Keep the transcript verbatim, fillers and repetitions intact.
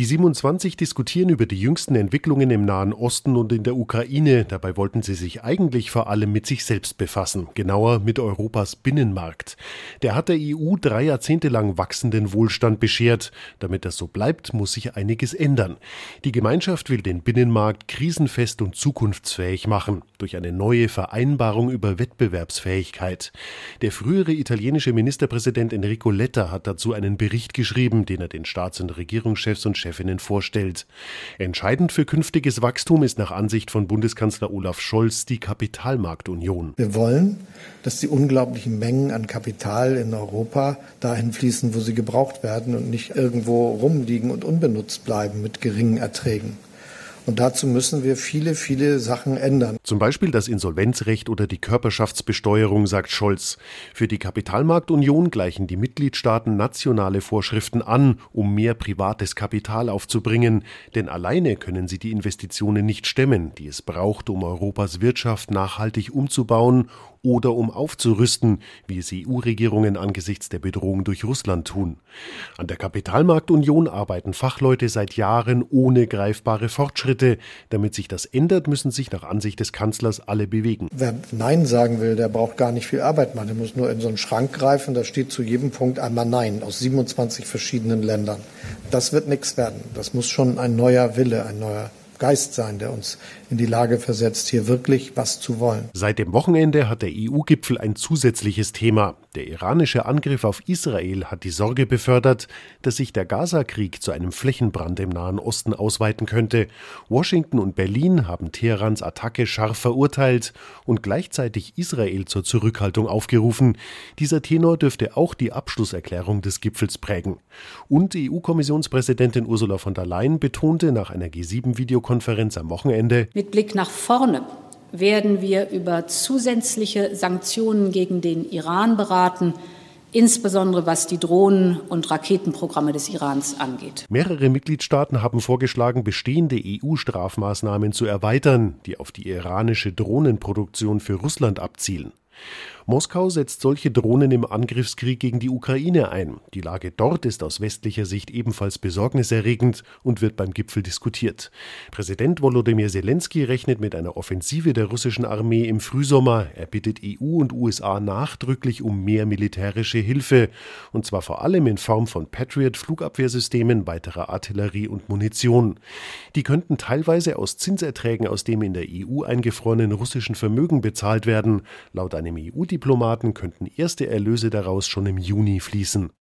Die siebenundzwanzig diskutieren über die jüngsten Entwicklungen im Nahen Osten und in der Ukraine. Dabei wollten sie sich eigentlich vor allem mit sich selbst befassen, genauer mit Europas Binnenmarkt. Der hat der E U drei Jahrzehnte lang wachsenden Wohlstand beschert. Damit das so bleibt, muss sich einiges ändern. Die Gemeinschaft will den Binnenmarkt krisenfest und zukunftsfähig machen, durch eine neue Vereinbarung über Wettbewerbsfähigkeit. Der frühere italienische Ministerpräsident Enrico Letta hat dazu einen Bericht geschrieben, den er den Staats- und Regierungschefs und Chefinnen vorstellt. Entscheidend für künftiges Wachstum ist nach Ansicht von Bundeskanzler Olaf Scholz die Kapitalmarktunion. Wir wollen, dass die unglaublichen Mengen an Kapital in Europa dahin fließen, wo sie gebraucht werden und nicht irgendwo rumliegen und unbenutzt bleiben mit geringen Erträgen. Und dazu müssen wir viele, viele Sachen ändern. Zum Beispiel das Insolvenzrecht oder die Körperschaftsbesteuerung, sagt Scholz. Für die Kapitalmarktunion gleichen die Mitgliedstaaten nationale Vorschriften an, um mehr privates Kapital aufzubringen. Denn alleine können sie die Investitionen nicht stemmen, die es braucht, um Europas Wirtschaft nachhaltig umzubauen oder um aufzurüsten, wie es E U-Regierungen angesichts der Bedrohung durch Russland tun. An der Kapitalmarktunion arbeiten Fachleute seit Jahren ohne greifbare Fortschritte. Damit sich das ändert, müssen sich nach Ansicht des Kanzlers alle bewegen. Wer Nein sagen will, der braucht gar nicht viel Arbeit machen. Der muss nur in so einen Schrank greifen, da steht zu jedem Punkt einmal Nein aus siebenundzwanzig verschiedenen Ländern. Das wird nichts werden. Das muss schon ein neuer Wille, ein neuer Geist sein, der uns in die Lage versetzt, hier wirklich was zu wollen. Seit dem Wochenende hat der E U-Gipfel ein zusätzliches Thema. Der iranische Angriff auf Israel hat die Sorge befördert, dass sich der Gaza-Krieg zu einem Flächenbrand im Nahen Osten ausweiten könnte. Washington und Berlin haben Teherans Attacke scharf verurteilt und gleichzeitig Israel zur Zurückhaltung aufgerufen. Dieser Tenor dürfte auch die Abschlusserklärung des Gipfels prägen. Und E U-Kommissionspräsidentin Ursula von der Leyen betonte nach einer G sieben Videokonferenz am Wochenende: Mit Blick nach vorne werden wir über zusätzliche Sanktionen gegen den Iran beraten, insbesondere was die Drohnen- und Raketenprogramme des Irans angeht. Mehrere Mitgliedstaaten haben vorgeschlagen, bestehende E U-Strafmaßnahmen zu erweitern, die auf die iranische Drohnenproduktion für Russland abzielen. Moskau setzt solche Drohnen im Angriffskrieg gegen die Ukraine ein. Die Lage dort ist aus westlicher Sicht ebenfalls besorgniserregend und wird beim Gipfel diskutiert. Präsident Volodymyr Zelensky rechnet mit einer Offensive der russischen Armee im Frühsommer. Er bittet E U und U S A nachdrücklich um mehr militärische Hilfe, und zwar vor allem in Form von Patriot-Flugabwehrsystemen, weiterer Artillerie und Munition. Die könnten teilweise aus Zinserträgen aus dem in der E U eingefrorenen russischen Vermögen bezahlt werden. Laut einem E U-Diplomaten könnten erste Erlöse daraus schon im Juni fließen.